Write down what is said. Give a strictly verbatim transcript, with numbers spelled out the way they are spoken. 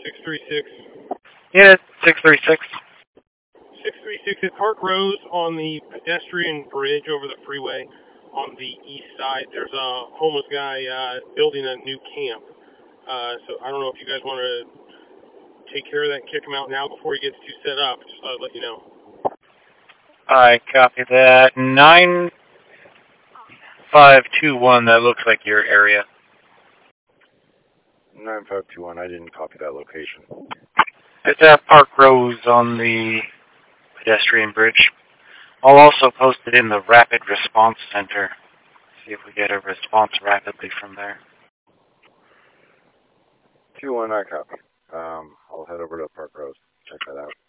six three six. Yeah, six three six. six three six at Park Rose on the pedestrian bridge over the freeway on the east side. There's a homeless guy uh, building a new camp. Uh, so I don't know if you guys want to take care of that and kick him out now before he gets too set up. Just thought I'd let you know. I copy that. nine five two one, that looks like your area. nine five two one, I didn't copy that location. It's at Park Rose on the pedestrian bridge. I'll also post it in the Rapid Response Center. See if we get a response rapidly from there. two one, I copy. Um, I'll head over to Park Rose. Check that out.